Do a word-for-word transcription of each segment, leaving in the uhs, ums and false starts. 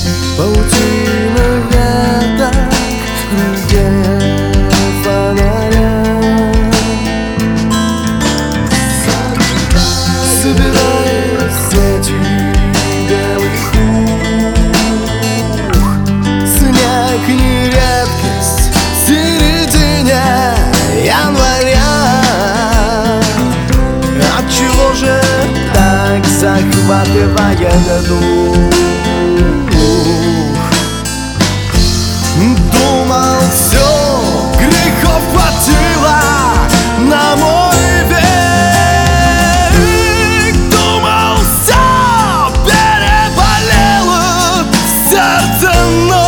Паутина веток в круге фонаря. Собирает сетью белых ух. Снег не редкость в середине января. Отчего же так захватывает дух? Думал, все, грехов хватило на мой век. Думал, все, переболело в сердце, но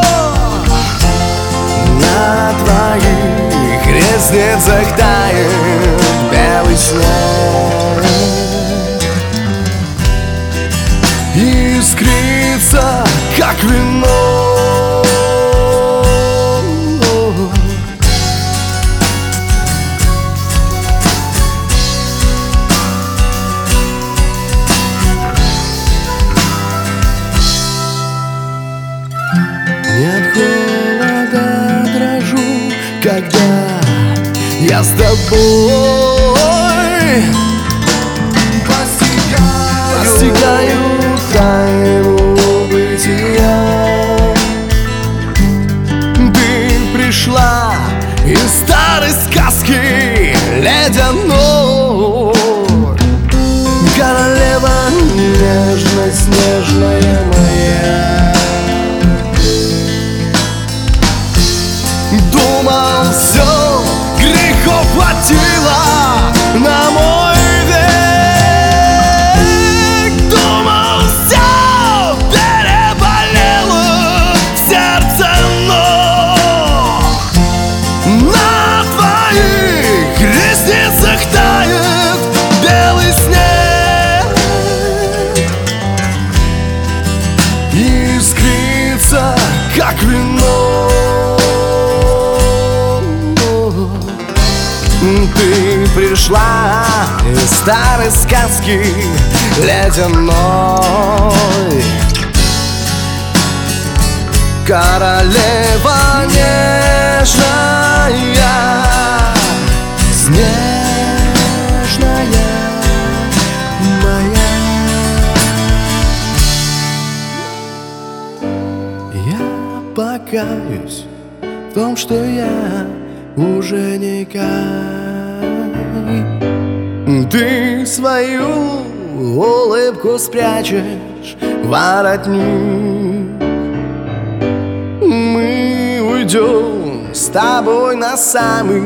на твоих ресницах тает белый снег. Искрится, как вино. Нет холода, дрожу, когда я с тобой постигаю, постигаю тайну бытия. Ты пришла из старой сказки ледяной, королева нежно-снежная моя. Думал, все, грехов хватило на мой век. Думал, все, переболело в сердце, но на твоих ресницах тает белый снег. Искрится, как вино. Ты пришла из старой сказки ледяной, королева нежная, снежная моя. Я покаюсь в том, что я уже никак. Ты свою улыбку спрячешь в воротник. Мы уйдем с тобой на самый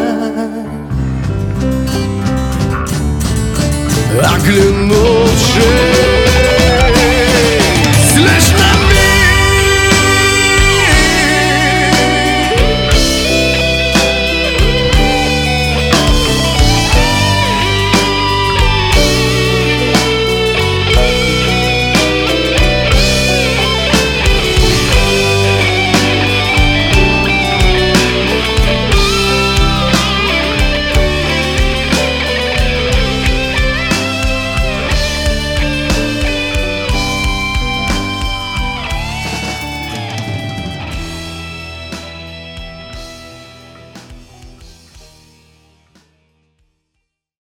небокрай. Оглянувшись